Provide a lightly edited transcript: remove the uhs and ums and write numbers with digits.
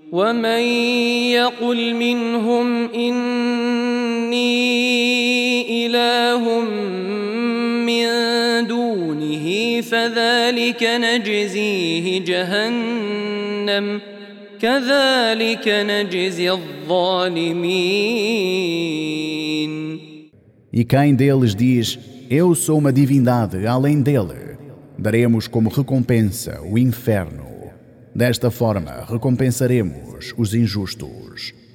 ومن يقل منهم إني إله من دونه فذلك نجزيه جهنم كذلك نجزي الظالمين. E quem deles diz, eu sou uma divindade além dele, daremos como recompensa o inferno. Desta forma recompensaremos os injustos.